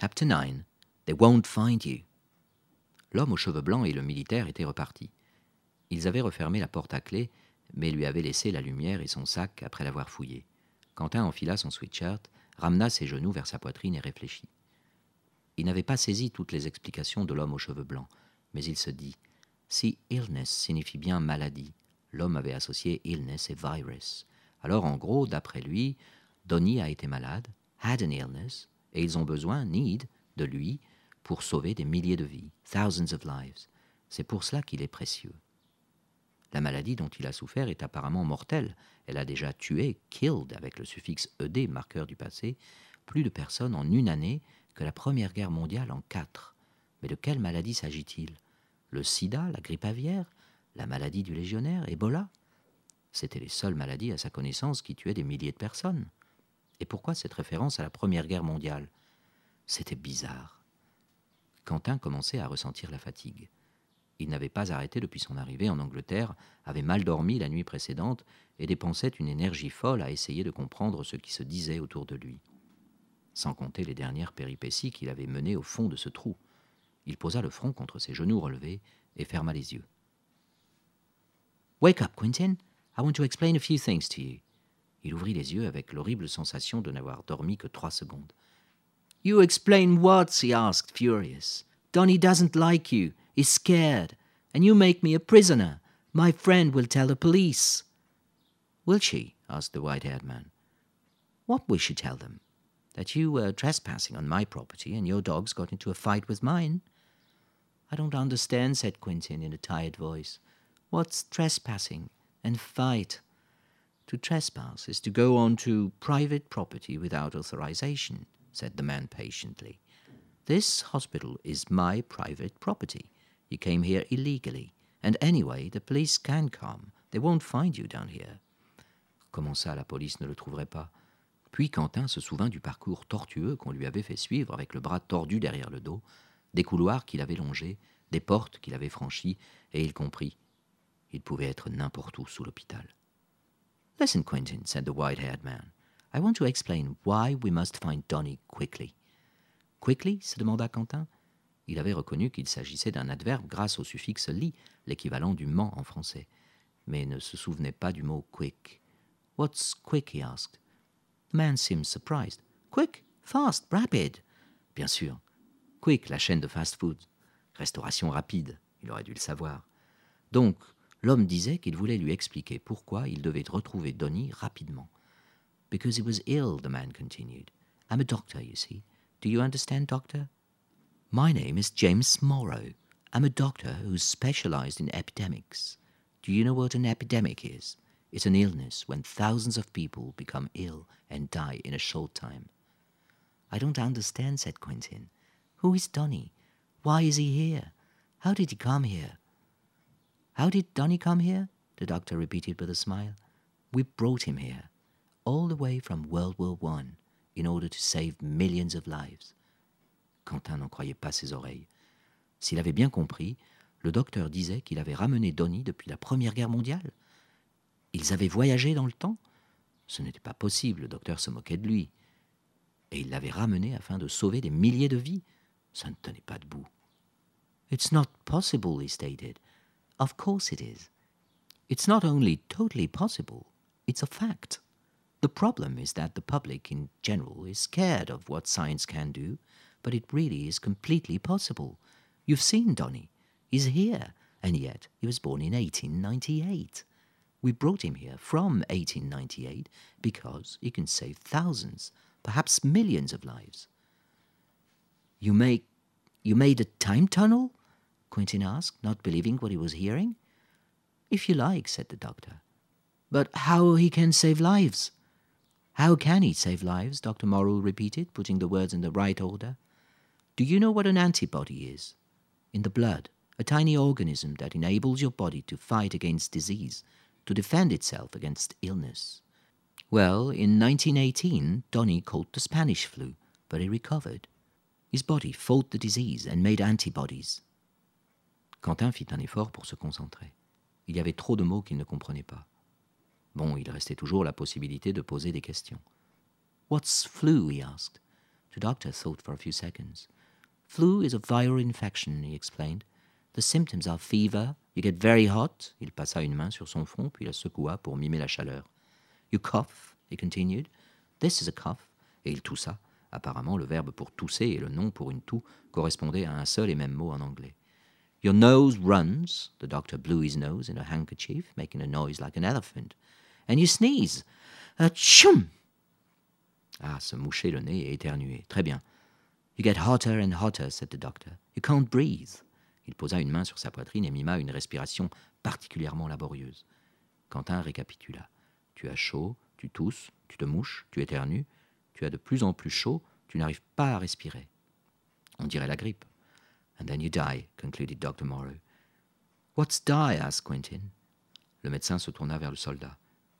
Chapter 9. They won't find you. L'homme aux cheveux blancs et le militaire étaient repartis. Ils avaient refermé la porte à clé, mais lui avaient laissé la lumière et son sac après l'avoir fouillé. Quentin enfila son sweatshirt, ramena ses genoux vers sa poitrine et réfléchit. Il n'avait pas saisi toutes les explications de l'homme aux cheveux blancs, mais il se dit « Si illness signifie bien maladie, l'homme avait associé illness et virus. Alors en gros, d'après lui, Donnie a été malade, had an illness, et ils ont besoin, need, de lui pour sauver des milliers de vies, thousands of lives. C'est pour cela qu'il est précieux. La maladie dont il a souffert est apparemment mortelle. Elle a déjà tué, killed, avec le suffixe ed, marqueur du passé, plus de personnes en une année que la Première Guerre mondiale en 4. Mais de quelle maladie s'agit-il? Le sida, la grippe aviaire, la maladie du légionnaire, Ebola? C'étaient les seules maladies à sa connaissance qui tuaient des milliers de personnes. Et pourquoi cette référence à la Première Guerre mondiale? C'était bizarre. Quentin commençait à ressentir la fatigue. Il n'avait pas arrêté depuis son arrivée en Angleterre, avait mal dormi la nuit précédente et dépensait une énergie folle à essayer de comprendre ce qui se disait autour de lui. Sans compter les dernières péripéties qu'il avait menées au fond de ce trou. Il posa le front contre ses genoux relevés et ferma les yeux. « Wake up, Quentin. I want to explain a few things to you. » Il ouvrit les yeux avec l'horrible sensation de n'avoir dormi que 3 secondes. « You explain what? » he asked, furious. « Donnie doesn't like you. He's scared. And you make me a prisoner. My friend will tell the police. »« Will she? » asked the white-haired man. « What will she tell them? That you were trespassing on my property and your dogs got into a fight with mine? »« I don't understand," said Quentin in a tired voice. « What's trespassing and fight? » To trespass is to go on to private property without authorization, said the man patiently. This hospital is my private property. You came here illegally. And anyway, the police can come. They won't find you down here. Comment ça, la police ne le trouverait pas? Puis Quentin se souvint du parcours tortueux qu'on lui avait fait suivre avec le bras tordu derrière le dos, des couloirs qu'il avait longés, des portes qu'il avait franchies, et il comprit. Il pouvait être n'importe où sous l'hôpital. Listen, Quentin, said the white-haired man. I want to explain why we must find Donnie quickly. Quickly? Se demanda Quentin. Il avait reconnu qu'il s'agissait d'un adverbe grâce au suffixe li, l'équivalent du ment en français, mais ne se souvenait pas du mot quick. What's quick? He asked. The man seemed surprised. Quick, fast, rapid. Bien sûr. Quick, la chaîne de fast-food. Restauration rapide, il aurait dû le savoir. Donc, l'homme disait qu'il voulait lui expliquer pourquoi il devait retrouver Donnie rapidement. Because he was ill, the man continued. I'm a doctor, you see. Do you understand, doctor? My name is James Morrow. I'm a doctor who's specialized in epidemics. Do you know what an epidemic is? It's an illness when thousands of people become ill and die in a short time. I don't understand, said Quentin. Who is Donnie? Why is he here? How did he come here? How did Donnie come here? The doctor repeated with a smile. We brought him here, all the way from World War I, in order to save millions of lives. Quentin n'en croyait pas ses oreilles. S'il avait bien compris, le docteur disait qu'il avait ramené Donnie depuis la Première Guerre mondiale. Ils avaient voyagé dans le temps? Ce n'était pas possible, le docteur se moquait de lui. Et il l'avait ramené afin de sauver des milliers de vies. Ça ne tenait pas debout. It's not possible, he stated. Of course it is. It's not only totally possible, it's a fact. The problem is that the public in general is scared of what science can do, but it really is completely possible. You've seen Donnie. He's here, and yet he was born in 1898. We brought him here from 1898 because he can save thousands, perhaps millions of lives. You made a time tunnel? Quentin asked, not believing what he was hearing. If you like, said the doctor. But how he can save lives? How can he save lives? Dr. Morrow repeated, putting the words in the right order. Do you know what an antibody is? In the blood, a tiny organism that enables your body to fight against disease, to defend itself against illness. Well, in 1918, Donnie caught the Spanish flu, but he recovered. His body fought the disease and made antibodies. Quentin fit un effort pour se concentrer. Il y avait trop de mots qu'il ne comprenait pas. Bon, il restait toujours la possibilité de poser des questions. « What's flu? » he asked. The doctor thought for a few seconds. Flu is a viral infection, he explained. The symptoms are fever, you get very hot. Il passa une main sur son front, puis la secoua pour mimer la chaleur. You cough, he continued. This is a cough. Et il toussa. Apparemment, le verbe pour tousser et le nom pour une toux correspondaient à un seul et même mot en anglais. Your nose runs. The doctor blew his nose in a handkerchief, making a noise like an elephant. And you sneeze. Achum! Ah, se moucher le nez et éternuer. Très bien. You get hotter and hotter, said the doctor. You can't breathe. Il posa une main sur sa poitrine et mima une respiration particulièrement laborieuse. Quentin récapitula. Tu as chaud, tu tousses, tu te mouches, tu éternues, tu as de plus en plus chaud, tu n'arrives pas à respirer. On dirait la grippe. And then you die, concluded Dr. Morrow. What's die? Asked Quentin. Le médecin se tourna vers le soldat.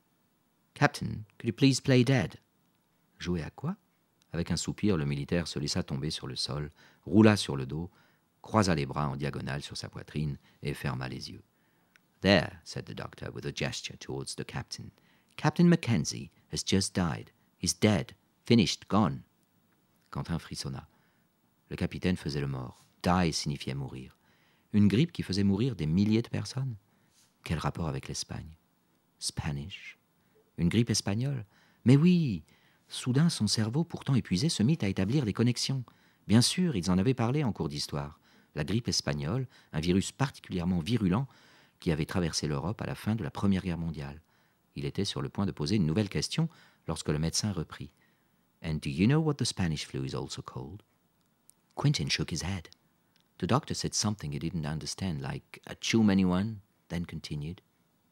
Captain, could you please play dead? Jouer à quoi? Avec un soupir, le militaire se laissa tomber sur le sol, roula sur le dos, croisa les bras en diagonale sur sa poitrine et ferma les yeux. There, said the doctor with a gesture towards the captain. Captain Mackenzie has just died. He's dead. Finished. Gone. Quentin frissonna. Le capitaine faisait le mort. Die signifiait mourir. Une grippe qui faisait mourir des milliers de personnes? Quel rapport avec l'Espagne? Spanish. Une grippe espagnole? Mais oui! Soudain, son cerveau, pourtant épuisé, se mit à établir des connexions. Bien sûr, ils en avaient parlé en cours d'histoire. La grippe espagnole, un virus particulièrement virulent qui avait traversé l'Europe à la fin de la Première Guerre mondiale. Il était sur le point de poser une nouvelle question lorsque le médecin reprit. And do you know what the Spanish flu is also called? Quentin shook his head. The doctor said something he didn't understand, like, achoo anyone, then continued.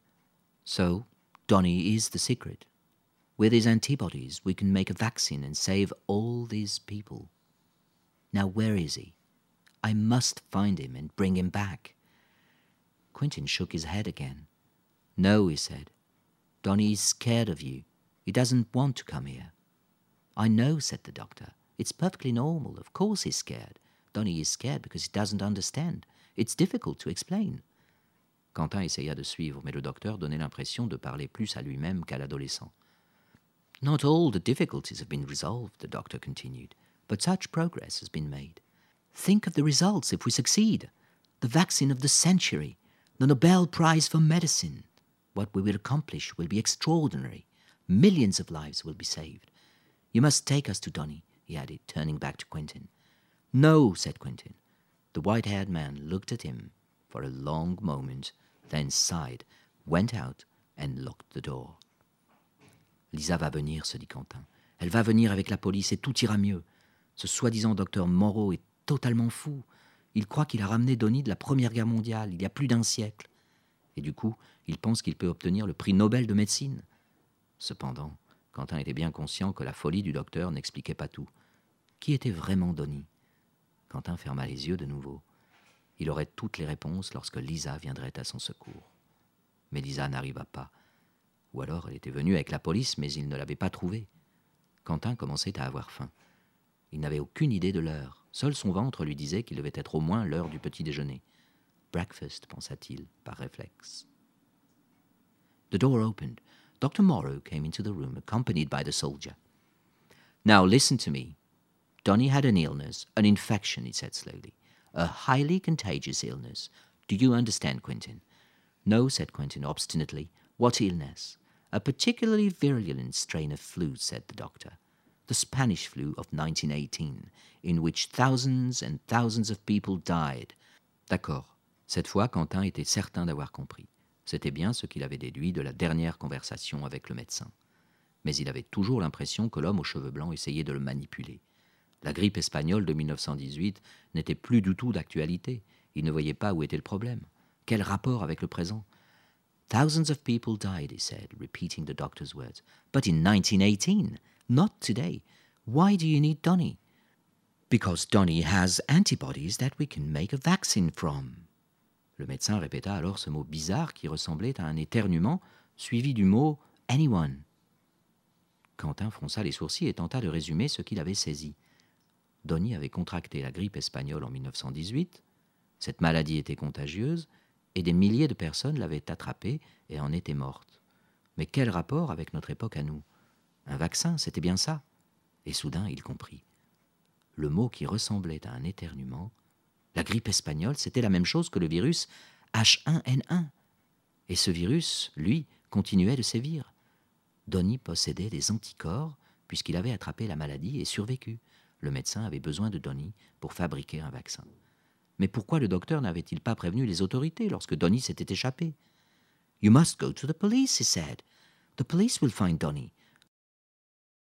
So, Donny is the secret. With his antibodies, we can make a vaccine and save all these people. Now where is he? I must find him and bring him back. Quentin shook his head again. No, he said. Donny is scared of you. He doesn't want to come here. I know, said the doctor. It's perfectly normal. Of course he's scared. Donny is scared because he doesn't understand. It's difficult to explain. Quentin essaya de suivre, mais le docteur donnait l'impression de parler plus à lui-même qu'à l'adolescent. Not all the difficulties have been resolved, the doctor continued, but such progress has been made. Think of the results if we succeed. The vaccine of the century, the Nobel Prize for Medicine. What we will accomplish will be extraordinary. Millions of lives will be saved. You must take us to Donny, he added, turning back to Quentin. No, said Quentin. The white-haired man looked at him for a long moment, then sighed, went out, and locked the door. Lisa va venir, se dit Quentin. Elle va venir avec la police et tout ira mieux. Ce soi-disant docteur Moreau est totalement fou. Il croit qu'il a ramené Donny de la Première Guerre mondiale, il y a plus d'un siècle. Et du coup, il pense qu'il peut obtenir le prix Nobel de médecine. Cependant, Quentin était bien conscient que la folie du docteur n'expliquait pas tout. Qui était vraiment Donny? Quentin ferma les yeux de nouveau. Il aurait toutes les réponses lorsque Lisa viendrait à son secours. Mais Lisa n'arriva pas. Ou alors elle était venue avec la police, mais il ne l'avait pas trouvée. Quentin commençait à avoir faim. Il n'avait aucune idée de l'heure. Seul son ventre lui disait qu'il devait être au moins l'heure du petit déjeuner. Breakfast, pensa-t-il, par réflexe. The door opened. Dr. Morrow came into the room, accompanied by the soldier. Now listen to me. Donny had an illness, an infection, he said slowly. A highly contagious illness. Do you understand, Quentin? No, said Quentin obstinately. What illness? A particularly virulent strain of flu, said the doctor. The Spanish flu of 1918, in which thousands and thousands of people died. D'accord. Cette fois, Quentin était certain d'avoir compris. C'était bien ce qu'il avait déduit de la dernière conversation avec le médecin. Mais il avait toujours l'impression que l'homme aux cheveux blancs essayait de le manipuler. La grippe espagnole de 1918 n'était plus du tout d'actualité. Il ne voyait pas où était le problème. Quel rapport avec le présent? Thousands of people died, he said, repeating the doctor's words. But in 1918, not today. Why do you need Donny? Because Donny has antibodies that we can make a vaccine from. Le médecin répéta alors ce mot bizarre qui ressemblait à un éternuement, suivi du mot « anyone ». Quentin fronça les sourcils et tenta de résumer ce qu'il avait saisi. Donny avait contracté la grippe espagnole en 1918, cette maladie était contagieuse, et des milliers de personnes l'avaient attrapée et en étaient mortes. Mais quel rapport avec notre époque à nous? Un vaccin, c'était bien ça. Et soudain, il comprit. le mot qui ressemblait à un éternuement. La grippe espagnole, c'était la même chose que le virus H1N1. Et ce virus, lui, continuait de sévir. Donny possédait des anticorps puisqu'il avait attrapé la maladie et survécu. Le médecin avait besoin de Donny pour fabriquer un vaccin. Mais pourquoi le docteur n'avait-il pas prévenu les autorités lorsque Donny s'était échappé? « You must go to the police, he said. The police will find Donny.